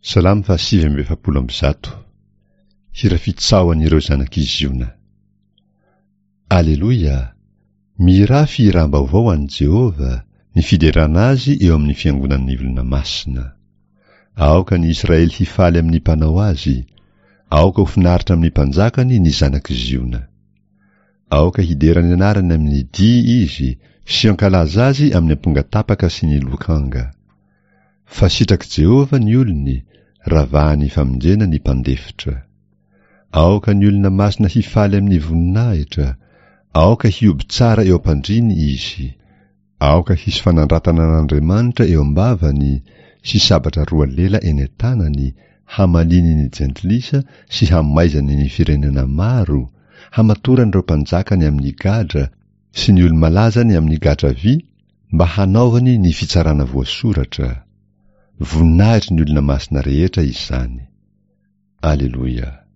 Salamy fa 7:7 Hira fitsahoan'ireo zanak'izy Iona. Aleluia! Mira fihiram-baovao an Jehova, ny fiderana azy eo amin'ny fiangonan'ny olona masina. Aoka ny Israely hifaly amin'ny mpanao azy, aoka ho finaritra amin'ny mpanjakany ny zanak'izy Iona. Aoka hiderany anarany amin'ny dia izy, sy ankalaza azy amin'ny ampongatapaka sy ny lokanga. Fasitraky Jehova ny olony, ravahany famonjena ny mpandefitra. Aoka ny olona masina hifaly amin'ny voninahitra, aoka hioby tsara eo am-pandriny izy, aoka hisy fanandratana an'Andriamanitra eo am-bavany, sy sabatra roa lela eny an-tanany, hamaliny ny jentilisa sy hamaizany ny firenena maro, hamatorany ireo mpanjakany amin'ny gadra, sy ny olo-malazany amin'ny gadra vy, mba hanaovany ny fitsarana voasoratra. Voninahitry ny olona masina rehetra izany. Aleluia.